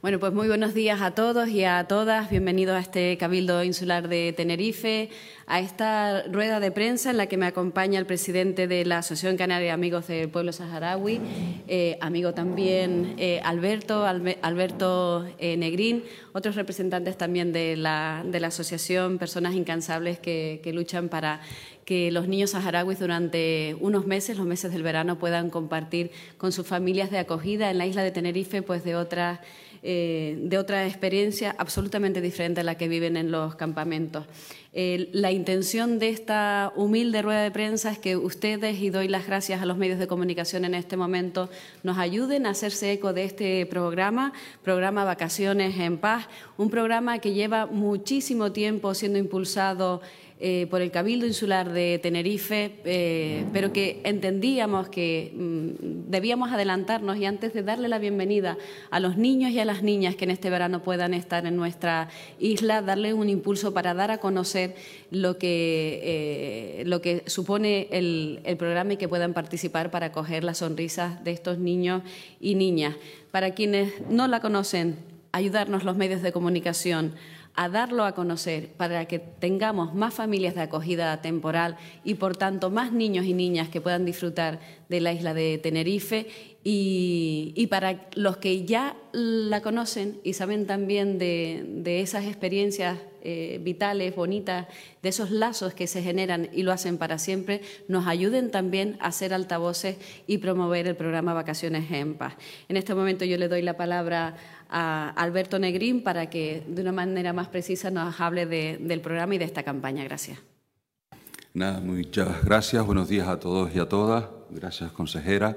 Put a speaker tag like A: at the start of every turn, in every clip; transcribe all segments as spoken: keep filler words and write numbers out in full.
A: Bueno, pues muy buenos días a todos y a todas. Bienvenidos a este Cabildo Insular de Tenerife, a esta rueda de prensa en la que me acompaña el presidente de la Asociación Canaria de Amigos del Pueblo Saharaui, eh, amigo también eh, Alberto, Albe, Alberto eh, Negrín, otros representantes también de la, de la asociación, personas incansables que, que luchan para que los niños saharauis durante unos meses, los meses del verano, puedan compartir con sus familias de acogida en la isla de Tenerife, pues de otras Eh, de otra experiencia absolutamente diferente a la que viven en los campamentos. Eh, la intención de esta humilde rueda de prensa es que ustedes, y doy las gracias a los medios de comunicación en este momento, nos ayuden a hacerse eco de este programa, programa Vacaciones en Paz, un programa que lleva muchísimo tiempo siendo impulsado Eh, por el Cabildo Insular de Tenerife, eh, pero que entendíamos que mm, debíamos adelantarnos y antes de darle la bienvenida a los niños y a las niñas que en este verano puedan estar en nuestra isla, darle un impulso para dar a conocer lo que, eh, lo que supone el, el programa y que puedan participar para acoger las sonrisas de estos niños y niñas. Para quienes no la conocen, ayudarnos los medios de comunicación a darlo a conocer para que tengamos más familias de acogida temporal y, por tanto, más niños y niñas que puedan disfrutar de la isla de Tenerife y, y para los que ya la conocen y saben también de, de esas experiencias eh, vitales, bonitas, de esos lazos que se generan y lo hacen para siempre, nos ayuden también a ser altavoces y promover el programa Vacaciones en Paz. En este momento yo le doy la palabra a Alberto Negrín para que de una manera más precisa nos hable de, del programa y de esta campaña. Gracias.
B: Nada, muchas gracias. Buenos días a todos y a todas. Gracias, consejera.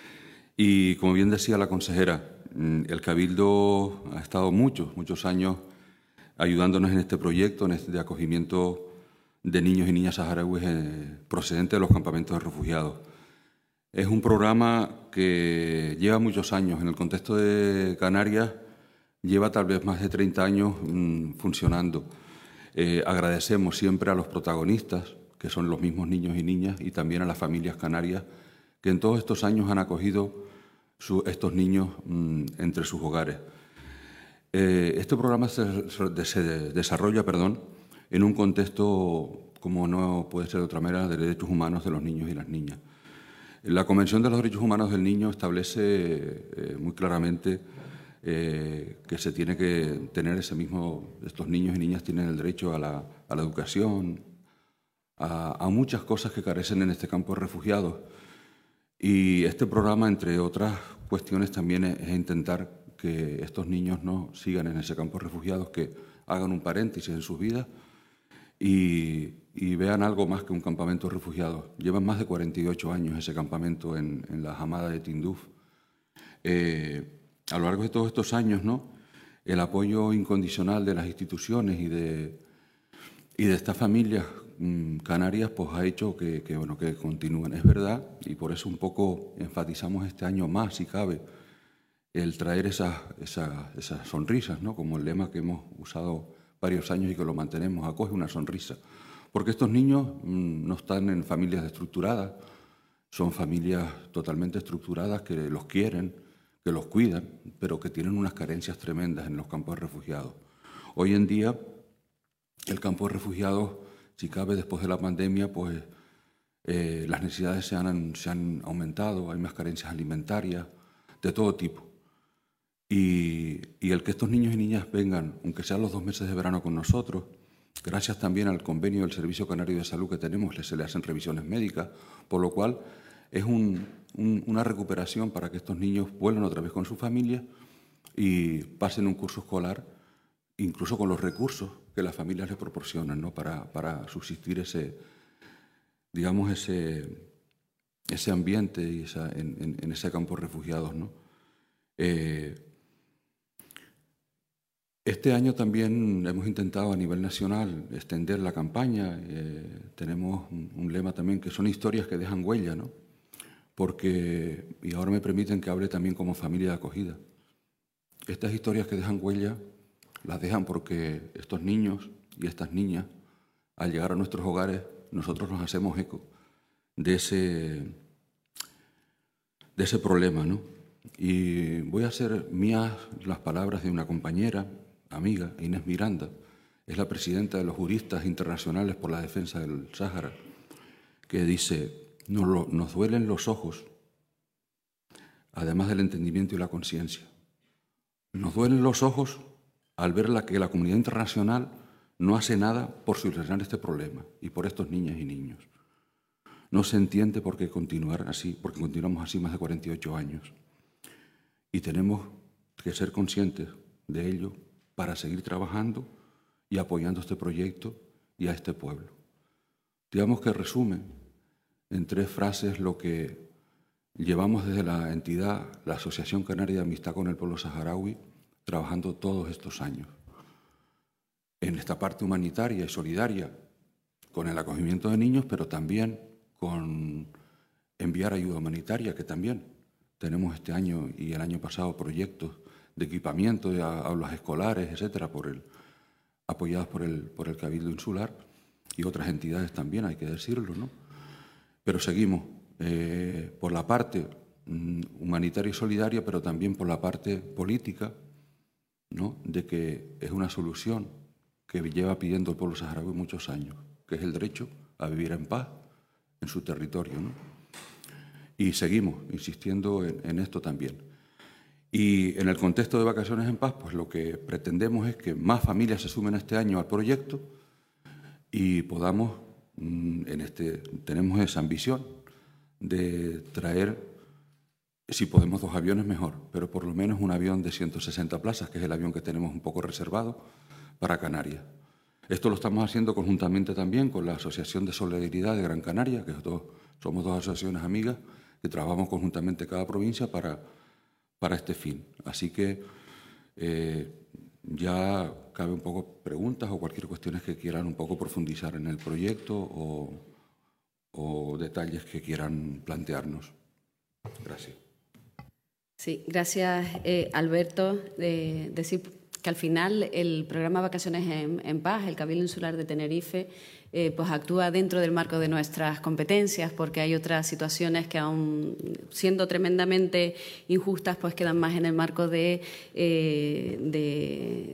B: Y como bien decía la consejera, el Cabildo ha estado muchos, muchos años ayudándonos en este proyecto, en este de acogimiento de niños y niñas saharauis eh, procedentes de los campamentos de refugiados. Es un programa que lleva muchos años. En el contexto de Canarias lleva tal vez más de treinta años mmm, funcionando. Eh, agradecemos siempre a los protagonistas, que son los mismos niños y niñas, y también a las familias canarias, que en todos estos años han acogido su, estos niños mmm, entre sus hogares. Eh, este programa se, se desarrolla perdón, en un contexto, como no puede ser de otra manera, de derechos humanos de los niños y las niñas. La Convención de los Derechos Humanos del Niño establece eh, muy claramente eh, que se tiene que tener ese mismo, estos niños y niñas tienen el derecho a la, a la educación, a, a muchas cosas que carecen en este campo de refugiados. Y este programa, entre otras cuestiones, también es, es intentar que estos niños no sigan en ese campo de refugiados, que hagan un paréntesis en sus vidas y, y vean algo más que un campamento de refugiados. Llevan más de cuarenta y ocho años ese campamento en, en la Hamada de Tinduf. Eh, a lo largo de todos estos años, ¿no?, el apoyo incondicional de las instituciones y de, y de estas familias mmm, canarias pues, ha hecho que, que, bueno, que continúen. Es verdad, y por eso un poco enfatizamos este año más, si cabe, el traer esas, esas, esas sonrisas, ¿no?, como el lema que hemos usado varios años y que lo mantenemos, acoge una sonrisa. Porque estos niños mmm, no están en familias estructuradas, son familias totalmente estructuradas que los quieren, que los cuidan, pero que tienen unas carencias tremendas en los campos de refugiados. Hoy en día, el campo de refugiados, si cabe después de la pandemia, pues eh, las necesidades se han, se han aumentado, hay más carencias alimentarias, de todo tipo. Y, y el que estos niños y niñas vengan, aunque sean los dos meses de verano con nosotros, gracias también al convenio del Servicio Canario de Salud que tenemos, se le hacen revisiones médicas, por lo cual es un, un, una recuperación para que estos niños vuelvan otra vez con su familia y pasen un curso escolar, incluso con los recursos que las familias les proporcionan, ¿no?, para, para subsistir ese, digamos, ese, ese ambiente y esa, en, en, en ese campo de refugiados, ¿no? Eh, Este año también hemos intentado a nivel nacional extender la campaña. Eh, tenemos un, un lema también que son historias que dejan huella, ¿no? Porque, y ahora me permiten que hable también como familia de acogida. Estas historias que dejan huella las dejan porque estos niños y estas niñas, al llegar a nuestros hogares, nosotros nos hacemos eco de ese, de ese problema, ¿no? Y voy a hacer mías las palabras de una compañera, amiga, Inés Miranda, es la presidenta de los juristas internacionales por la defensa del Sáhara, que dice: nos, lo, nos duelen los ojos, además del entendimiento y la conciencia. Nos duelen los ojos al ver la, que la comunidad internacional no hace nada por solucionar este problema y por estos niñas y niños. No se entiende por qué continuar así, porque continuamos así más de cuarenta y ocho años. Y tenemos que ser conscientes de ello para seguir trabajando y apoyando este proyecto y a este pueblo. Digamos que resume en tres frases lo que llevamos desde la entidad, la Asociación Canaria de Amistad con el Pueblo Saharaui, trabajando todos estos años. En esta parte humanitaria y solidaria, con el acogimiento de niños, pero también con enviar ayuda humanitaria, que también tenemos este año y el año pasado proyectos de equipamiento de aulas escolares, etcétera, por el, apoyados por el, por el Cabildo Insular y otras entidades también, hay que decirlo, ¿no? Pero seguimos eh, por la parte mm, humanitaria y solidaria, pero también por la parte política, ¿no?, de que es una solución que lleva pidiendo el pueblo saharaui muchos años, que es el derecho a vivir en paz en su territorio, ¿no? Y seguimos insistiendo en, en esto también. Y en el contexto de Vacaciones en Paz, pues lo que pretendemos es que más familias se sumen este año al proyecto y podamos, en este, tenemos esa ambición de traer, si podemos dos aviones mejor, pero por lo menos un avión de ciento sesenta plazas, que es el avión que tenemos un poco reservado para Canarias. Esto lo estamos haciendo conjuntamente también con la Asociación de Solidaridad de Gran Canaria, que dos, somos dos asociaciones amigas que trabajamos conjuntamente cada provincia para, para este fin. Así que eh, ya cabe un poco preguntas o cualquier cuestión que quieran un poco profundizar en el proyecto o, o detalles que quieran plantearnos. Gracias.
A: Sí, gracias, eh, Alberto. De, decir que al final el programa Vacaciones en, en Paz, el Cabildo Insular de Tenerife, eh, pues actúa dentro del marco de nuestras competencias, porque hay otras situaciones que, aun siendo tremendamente injustas, pues quedan más en el marco de, eh, de,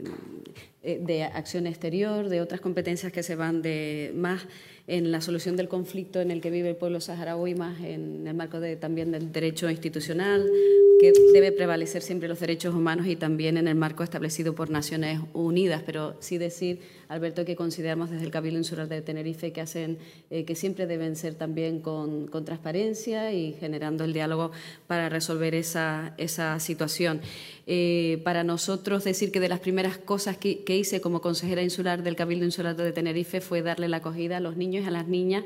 A: de acción exterior, de otras competencias que se van de más en la solución del conflicto en el que vive el pueblo saharaui, más en el marco de, también del derecho institucional, que debe prevalecer siempre los derechos humanos, y también en el marco establecido por Naciones Unidas. Pero sí decir, Alberto, que consideramos desde el Cabildo Insular de Tenerife que hacen eh, que siempre deben ser también con, con transparencia y generando el diálogo para resolver esa, esa situación. Eh, para nosotros decir que de las primeras cosas que, que hice como consejera insular del Cabildo Insular de Tenerife fue darle la acogida a los niños y a las niñas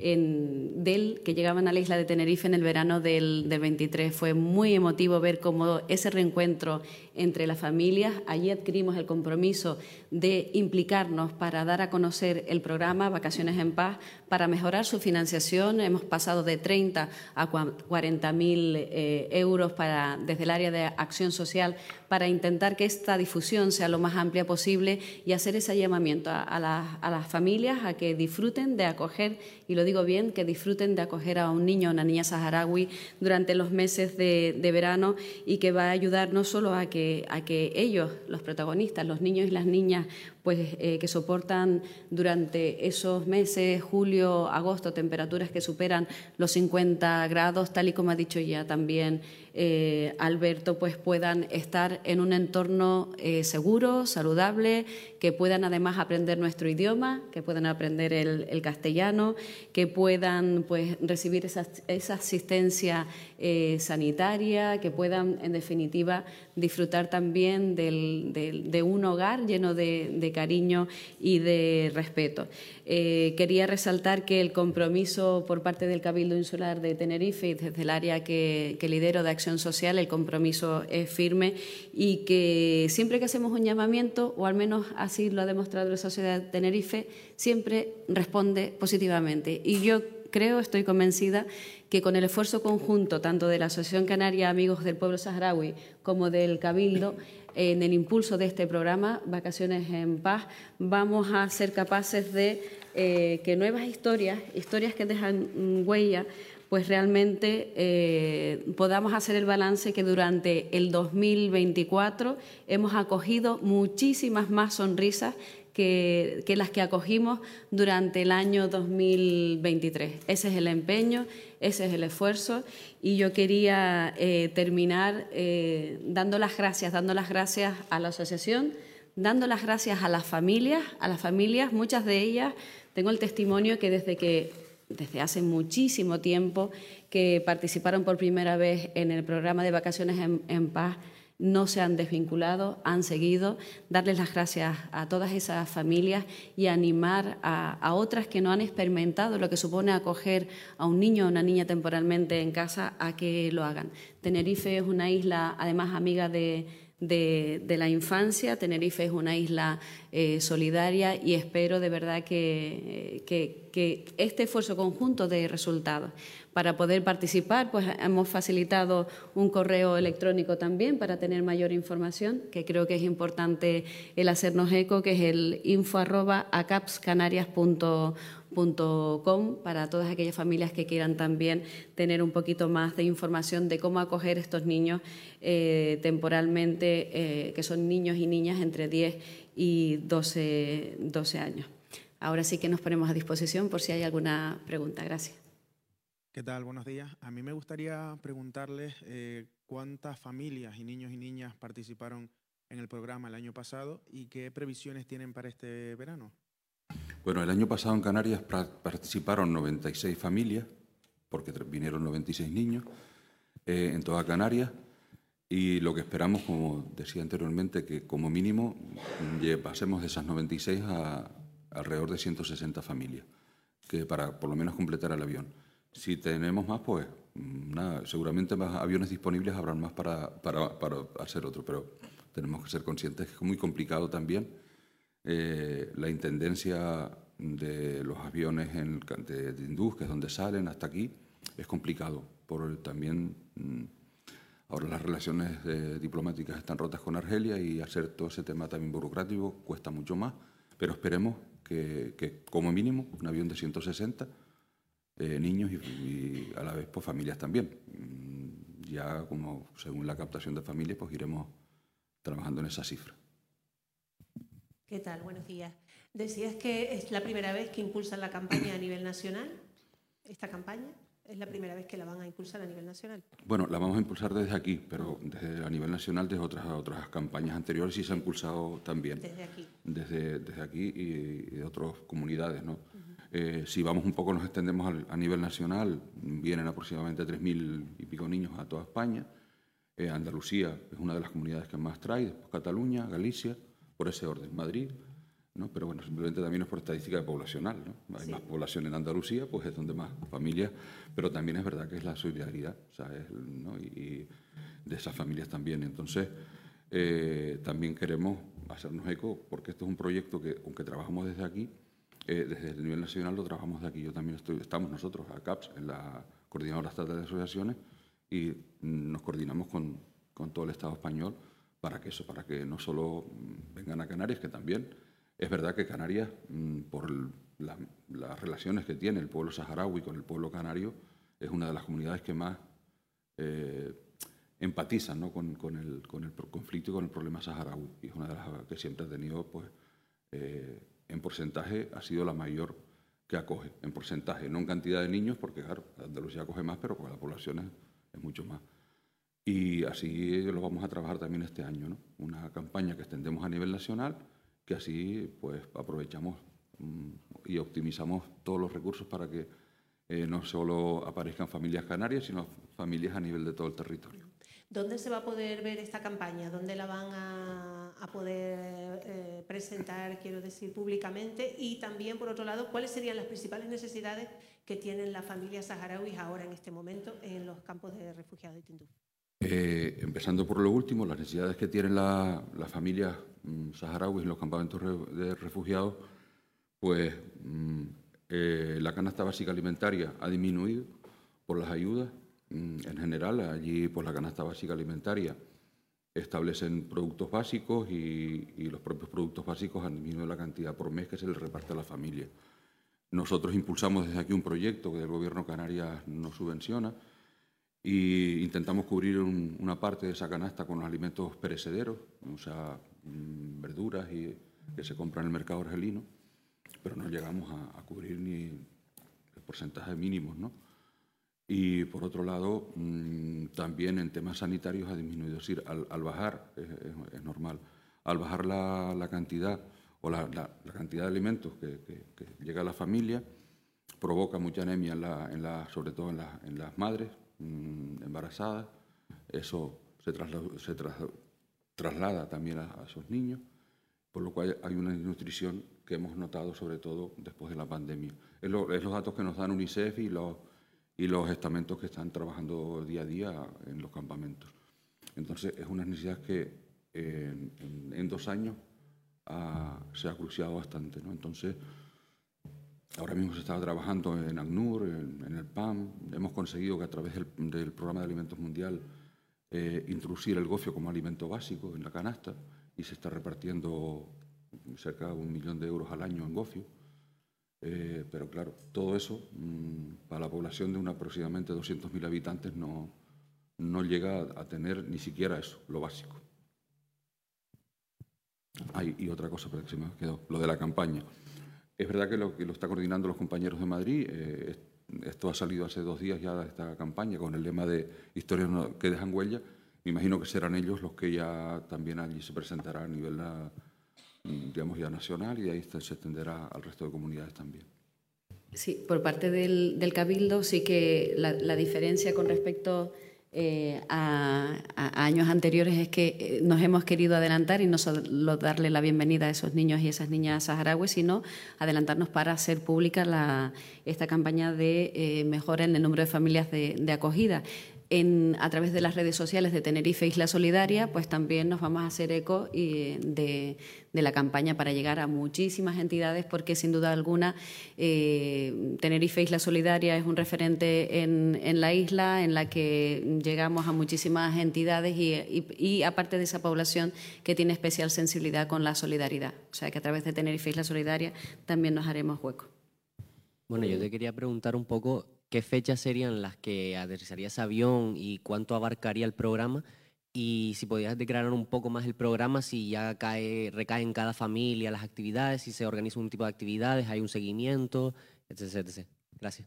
A: en, del, que llegaban a la isla de Tenerife en el verano del, del veintitrés. Fue muy emotivo ver cómo ese reencuentro entre las familias. Allí adquirimos el compromiso de implicarnos para dar a conocer el programa Vacaciones en Paz, para mejorar su financiación. Hemos pasado de treinta a cuarenta mil eh, euros para, desde el área de acción social, para intentar que esta difusión sea lo más amplia posible y hacer ese llamamiento a, a, la, a las familias a que disfruten de acoger, y lo digo bien, que disfruten de acoger a un niño o una niña saharaui durante los meses de, de verano, y que va a ayudar no solo a que, a que ellos, los protagonistas, los niños y las niñas, pues eh, que soportan durante esos meses, julio, agosto, temperaturas que superan los cincuenta grados, tal y como ha dicho ya también eh, Alberto, pues puedan estar en un entorno eh, seguro, saludable, que puedan además aprender nuestro idioma, que puedan aprender el, el castellano, que puedan pues recibir esa, esa asistencia eh, sanitaria, que puedan, en definitiva, disfrutar también del, del, de un hogar lleno de, de cariño y de respeto. Eh, quería resaltar que el compromiso por parte del Cabildo Insular de Tenerife y desde el área que, que lidero de acción social, el compromiso es firme, y que siempre que hacemos un llamamiento, o al menos así lo ha demostrado la sociedad de Tenerife, siempre responde positivamente. Y yo creo, estoy convencida, que con el esfuerzo conjunto tanto de la Asociación Canaria Amigos del Pueblo Saharaui como del Cabildo, en el impulso de este programa, Vacaciones en Paz, vamos a ser capaces de eh, que nuevas historias, historias que dejan huella, pues realmente eh, podamos hacer el balance que durante el dos mil veinticuatro hemos acogido muchísimas más sonrisas que, que las que acogimos durante el año dos mil veintitrés. Ese es el empeño, ese es el esfuerzo, y yo quería eh, terminar eh, dando las gracias, dando las gracias a la asociación, dando las gracias a las familias, a las familias, muchas de ellas, tengo el testimonio que desde que, desde hace muchísimo tiempo que participaron por primera vez en el programa de Vacaciones en, en Paz, no se han desvinculado, han seguido. Darles las gracias a todas esas familias y animar a, a otras que no han experimentado lo que supone acoger a un niño o una niña temporalmente en casa a que lo hagan. Tenerife es una isla, además, amiga de, de, de la infancia. Tenerife es una isla eh, solidaria y espero de verdad que, que, que este esfuerzo conjunto dé resultados. Para poder participar, pues hemos facilitado un correo electrónico también para tener mayor información, que creo que es importante el hacernos eco, que es el info arroba acapscanarias punto com, para todas aquellas familias que quieran también tener un poquito más de información de cómo acoger estos niños eh, temporalmente, eh, que son niños y niñas entre diez y doce, doce años. Ahora sí que nos ponemos a disposición por si hay alguna pregunta. Gracias.
C: ¿Qué tal? Buenos días. A mí me gustaría preguntarles eh, cuántas familias y niños y niñas participaron en el programa el año pasado y qué previsiones tienen para este verano.
B: Bueno, el año pasado en Canarias participaron noventa y seis familias, porque vinieron noventa y seis niños eh, en toda Canarias, y lo que esperamos, como decía anteriormente, que como mínimo pasemos de esas noventa y seis a alrededor de ciento sesenta familias, que para por lo menos completar el avión. Si tenemos más, pues nada, seguramente más aviones disponibles habrán más para, para, para hacer otro, pero tenemos que ser conscientes que es muy complicado también. Eh, la intendencia de los aviones en, de, de Tinduf, que es donde salen, hasta aquí, es complicado. Por también mmm, ahora las relaciones eh, diplomáticas están rotas con Argelia y hacer todo ese tema también burocrático cuesta mucho más, pero esperemos que, que como mínimo un avión de ciento sesenta Eh, niños y, y a la vez pues familias también. Ya como según la captación de familias pues iremos trabajando en esa cifra.
D: ¿Qué tal? Buenos días. Decías que es la primera vez que impulsan la campaña a nivel nacional. ¿Esta campaña es la primera vez que la van a impulsar a nivel nacional? Bueno,
B: la vamos a impulsar desde aquí, pero desde, a nivel nacional desde otras, otras campañas anteriores sí se ha impulsado también.
D: Desde aquí.
B: Desde, desde aquí y, y de otras comunidades, ¿no? Uh-huh. Eh, si vamos un poco, nos extendemos al, a nivel nacional, vienen aproximadamente tres mil y pico niños a toda España. Eh, Andalucía es una de las comunidades que más trae, después Cataluña, Galicia, por ese orden, Madrid, ¿no? Pero bueno, simplemente también es por estadística poblacional, ¿no? Hay sí. más población en Andalucía, pues es donde más familias, pero también es verdad que es la solidaridad, ¿sabes? ¿No? Y, y de esas familias también. Entonces, eh, también queremos hacernos eco, porque esto es un proyecto que, aunque trabajamos desde aquí, Eh, desde el nivel nacional lo trabajamos de aquí. Yo también estoy, estamos nosotros, a CAPS, en la Coordinadora Estatal de Asociaciones, y nos coordinamos con, con todo el Estado español para que eso, para que no solo vengan a Canarias, que también es verdad que Canarias, por la, las relaciones que tiene el pueblo saharaui con el pueblo canario, es una de las comunidades que más eh, empatizan, ¿no? con, con, el, con el conflicto y con el problema saharaui. Y es una de las que siempre ha tenido, pues, eh, en porcentaje ha sido la mayor que acoge, en porcentaje, no en cantidad de niños, porque claro, Andalucía acoge más, pero pues la población es, es mucho más. Y así lo vamos a trabajar también este año, ¿no? Una campaña que extendemos a nivel nacional, que así pues aprovechamos um, y optimizamos todos los recursos para que eh, no solo aparezcan familias canarias, sino familias a nivel de todo el territorio.
D: ¿Dónde se va a poder ver esta campaña? ¿Dónde la van a, a poder eh, presentar, quiero decir, públicamente? Y también, por otro lado, ¿cuáles serían las principales necesidades que tienen las familias saharauis ahora, en este momento, en los campos de refugiados de Tinduf?
B: Eh, empezando por lo último, las necesidades que tienen las la familias mmm, saharauis en los campamentos de refugiados, pues mmm, eh, la canasta básica alimentaria ha disminuido por las ayudas. En general, allí pues la canasta básica alimentaria establecen productos básicos y, y los propios productos básicos han disminuido la cantidad por mes que se les reparte a la familia. nosotros impulsamos desde aquí un proyecto que el Gobierno de Canarias nos subvenciona e intentamos cubrir un, una parte de esa canasta con los alimentos perecederos, o sea, verduras y, que se compran en el mercado argelino, pero no llegamos a, a cubrir ni el porcentaje mínimos, ¿no? Y, por otro lado, mmm, también en temas sanitarios ha disminuido. Es decir, al, al bajar, es, es, es normal, al bajar la, la cantidad o la, la, la cantidad de alimentos que, que, que llega a la familia, provoca mucha anemia, en la, en la, sobre todo en, la, en las madres mmm, embarazadas. Eso se, trasla, se tras, traslada también a, a esos niños, por lo cual hay una desnutrición que hemos notado sobre todo después de la pandemia. Es, lo, es los datos que nos dan UNICEF y los, y los estamentos que están trabajando día a día en los campamentos. Entonces, es una necesidad que eh, en, en dos años ha, se ha cruciado bastante, ¿no? Entonces, ahora mismo se está trabajando en ACNUR, en, en el P A M. Hemos conseguido que a través del, del Programa de Alimentos Mundial eh, introducir el gofio como alimento básico en la canasta y se está repartiendo cerca de un millón de euros al año en gofio. Eh, pero claro, todo eso mmm, para la población de un aproximadamente doscientos mil habitantes no, no llega a, a tener ni siquiera eso, lo básico. Ah, y, y otra cosa, pero que se me quedó, lo de la campaña. Es verdad que lo, que lo está coordinando los compañeros de Madrid. Eh, esto ha salido hace dos días ya, esta campaña, con el lema de historias que dejan huella. Me imagino que serán ellos los que ya también allí se presentarán a nivel, digamos, ya nacional, y de ahí se extenderá al resto de comunidades también.
A: Sí, por parte del, del Cabildo sí que la, la diferencia con respecto eh, a, a años anteriores es que nos hemos querido adelantar y no solo darle la bienvenida a esos niños y esas niñas saharauis, sino adelantarnos para hacer pública la, esta campaña de eh, mejora en el número de familias de, de acogida. En, a través de las redes sociales de Tenerife Isla Solidaria, pues también nos vamos a hacer eco y de, de la campaña para llegar a muchísimas entidades, porque sin duda alguna eh, Tenerife Isla Solidaria es un referente en, en la isla, en la que llegamos a muchísimas entidades y, y, y aparte de esa población que tiene especial sensibilidad con la solidaridad. O sea que a través de Tenerife Isla Solidaria también nos haremos hueco.
E: Bueno, yo te quería preguntar un poco qué fechas serían las que aterrizaría ese avión y cuánto abarcaría el programa, y si podías declarar un poco más el programa, si ya cae, recae en cada familia las actividades, si se organiza un tipo de actividades, hay un seguimiento, etcétera, etcétera. Gracias.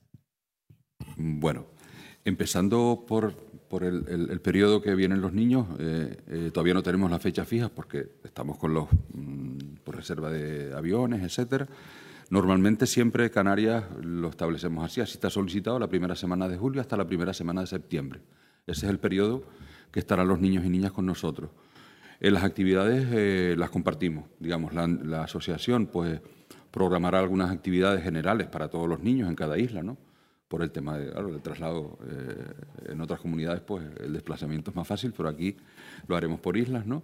B: Bueno, empezando por, por el, el, el periodo que vienen los niños, eh, eh, todavía no tenemos las fechas fijas porque estamos con los mmm, por reserva de aviones, etcétera. Normalmente siempre Canarias lo establecemos así, así está solicitado la primera semana de julio hasta la primera semana de septiembre. Ese es el periodo que estarán los niños y niñas con nosotros. En las actividades eh, las compartimos, digamos, la, la asociación pues programará algunas actividades generales para todos los niños en cada isla, ¿no? Por el tema de, claro, del traslado. Eh, en otras comunidades pues el desplazamiento es más fácil, pero aquí lo haremos por islas, ¿no?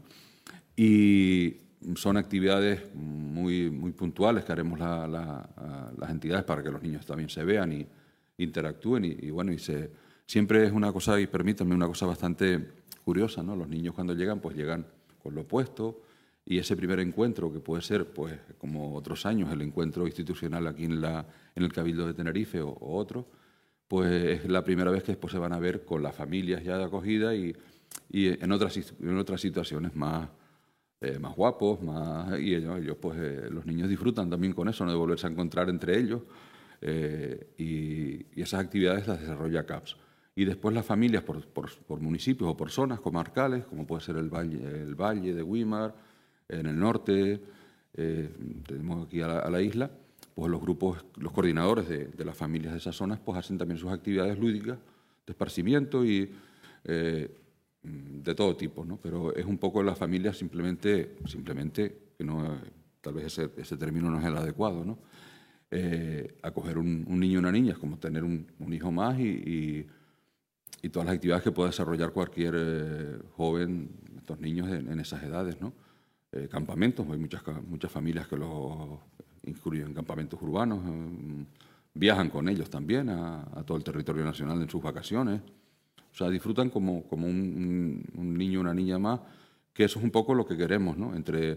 B: Y son actividades muy, muy puntuales que haremos la, la, las entidades para que los niños también se vean y interactúen. Y, y bueno, y se, siempre es una cosa, y permítanme, una cosa bastante curiosa, ¿no? Los niños cuando llegan, pues llegan con lo opuesto, y ese primer encuentro, que puede ser, pues como otros años, el encuentro institucional aquí en, la, en el Cabildo de Tenerife o, o otro, pues es la primera vez que después se van a ver con las familias ya de acogida y, y en, otras, en otras situaciones más... Eh, más guapos, más, y ellos, ellos pues eh, los niños disfrutan también con eso, ¿no? De volverse a encontrar entre ellos, eh, y, y esas actividades las desarrolla C A P S. Y después las familias por, por, por municipios o por zonas comarcales, como puede ser el Valle, el valle de Güímar, en el norte, eh, tenemos aquí a la, a la isla, pues los grupos, los coordinadores de, de las familias de esas zonas pues hacen también sus actividades lúdicas de esparcimiento y eh, de todo tipo, ¿no? Pero es un poco las familias simplemente, simplemente que no, tal vez ese, ese término no es el adecuado, ¿no? Eh, acoger un, un niño o una niña es como tener un, un hijo más y, y, y todas las actividades que pueda desarrollar cualquier eh, joven, estos niños en, en esas edades, ¿no? Eh, campamentos, hay muchas, muchas familias que los incluyen en campamentos urbanos, eh, viajan con ellos también a, a todo el territorio nacional en sus vacaciones. O sea, disfrutan como, como un, un niño o una niña más, que eso es un poco lo que queremos, ¿no? Entre,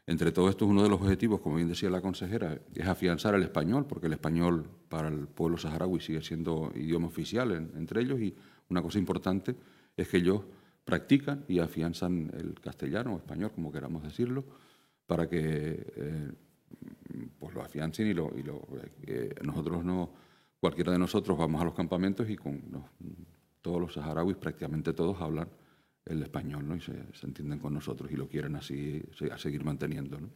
B: Entre todo esto, uno de los objetivos, como bien decía la consejera, es afianzar el español, porque el español para el pueblo saharaui sigue siendo idioma oficial en, entre ellos, y una cosa importante es que ellos practican y afianzan el castellano o español, como queramos decirlo, para que eh, pues lo afiancen y, lo, y lo, eh, nosotros no, cualquiera de nosotros vamos a los campamentos y con los, todos los saharauis, prácticamente todos hablan el español, ¿no? Y se, se entienden con nosotros y lo quieren así a seguir manteniendo, ¿no?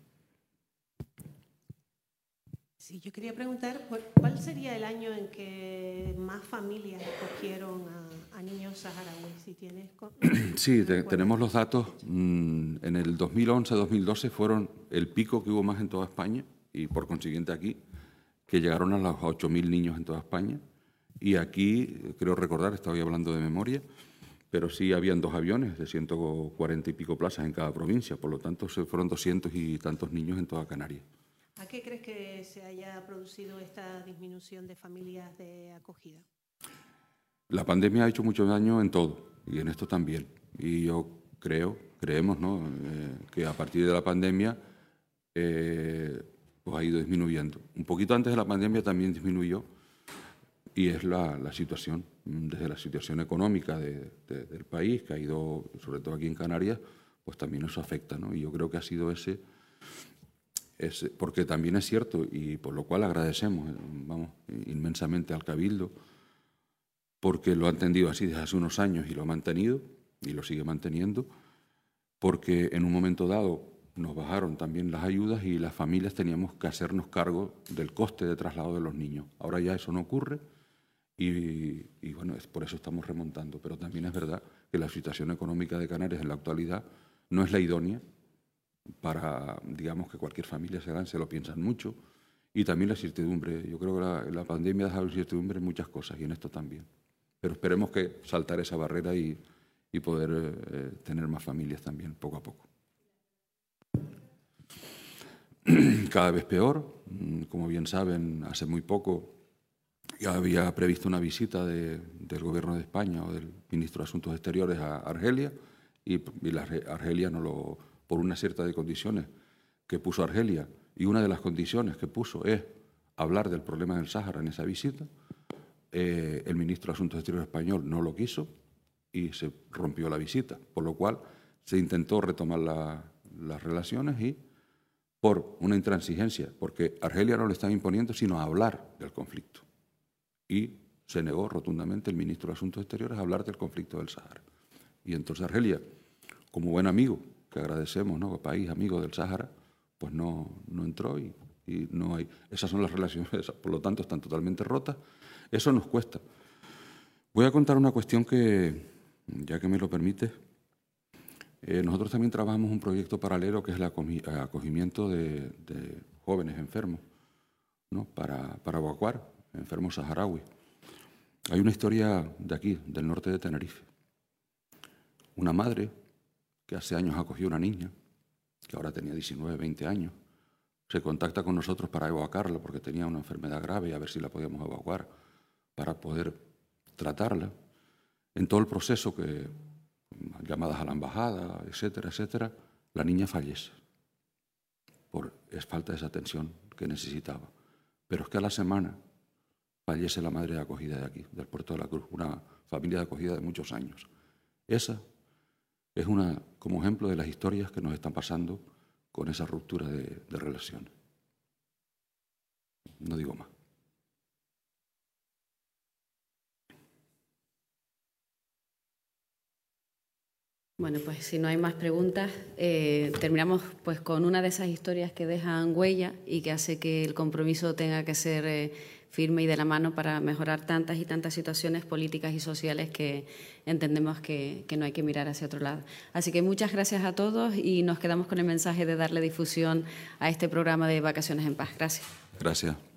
D: Sí, yo quería preguntar, ¿cuál sería el año en que más familias acogieron a, a niños saharauis? Si tienes...
B: Sí, te, tenemos los datos. En el dos mil once dos mil doce fueron el pico que hubo más en toda España y por consiguiente aquí, que llegaron a los ocho mil niños en toda España. Y aquí, creo recordar, estaba hablando de memoria, pero sí habían dos aviones de ciento cuarenta y pico plazas en cada provincia, por lo tanto se fueron doscientos y tantos niños en toda Canarias.
D: ¿A qué crees que se haya producido esta disminución de familias de acogida?
B: La pandemia ha hecho mucho daño en todo, y en esto también. Y yo creo, creemos, ¿no?, eh, que a partir de la pandemia eh, pues ha ido disminuyendo. Un poquito antes de la pandemia también disminuyó, y es la, la situación, desde la situación económica de, de, del país, que ha ido, sobre todo aquí en Canarias, pues también eso afecta, ¿no? Y yo creo que ha sido ese... Es, porque también es cierto, y por lo cual agradecemos, vamos, inmensamente al Cabildo, porque lo ha entendido así desde hace unos años y lo ha mantenido, y lo sigue manteniendo, porque en un momento dado nos bajaron también las ayudas y las familias teníamos que hacernos cargo del coste de traslado de los niños. Ahora ya eso no ocurre y, y bueno, es, por eso estamos remontando. Pero también es verdad que la situación económica de Canarias en la actualidad no es la idónea para, digamos, que cualquier familia se lance, lo piensan mucho, y también la incertidumbre. Yo creo que la, la pandemia ha dejado incertidumbre en muchas cosas, y en esto también. Pero esperemos que saltar esa barrera y, y poder eh, tener más familias también, poco a poco. Cada vez peor. Como bien saben, hace muy poco ya había previsto una visita de, del Gobierno de España o del Ministro de Asuntos Exteriores a Argelia, y, y la, Argelia no lo... por una serie de condiciones que puso Argelia, y una de las condiciones que puso es hablar del problema del Sáhara en esa visita. Eh, el ministro de Asuntos Exteriores español no lo quiso y se rompió la visita, por lo cual se intentó retomar la, las relaciones y por una intransigencia, porque Argelia no le estaba imponiendo sino hablar del conflicto. Y se negó rotundamente el ministro de Asuntos Exteriores a hablar del conflicto del Sáhara. Y entonces Argelia, como buen amigo, que agradecemos, ¿no?, país amigo del Sáhara, pues no, no entró y, y no hay... Esas son las relaciones, por lo tanto están totalmente rotas. Eso nos cuesta. Voy a contar una cuestión que, ya que me lo permite, eh, nosotros también trabajamos un proyecto paralelo que es el acogimiento de, de jóvenes enfermos, ¿no?, para, para evacuar, enfermos saharauis. Hay una historia de aquí, del norte de Tenerife. Una madre que hace años acogió a una niña, que ahora tenía diecinueve, veinte años, se contacta con nosotros para evacuarla porque tenía una enfermedad grave y a ver si la podíamos evacuar para poder tratarla. En todo el proceso, que llamadas a la embajada, etcétera, etcétera, la niña fallece por es falta de esa atención que necesitaba. Pero es que a la semana fallece la madre de acogida de aquí, del Puerto de la Cruz, una familia de acogida de muchos años. Esa es una, como ejemplo de las historias que nos están pasando con esa ruptura de, de relaciones. No digo más.
A: Bueno, pues si no hay más preguntas, eh, terminamos pues con una de esas historias que dejan huella y que hace que el compromiso tenga que ser eh, firme y de la mano para mejorar tantas y tantas situaciones políticas y sociales que entendemos que, que no hay que mirar hacia otro lado. Así que muchas gracias a todos y nos quedamos con el mensaje de darle difusión a este programa de Vacaciones en Paz. Gracias.
B: Gracias.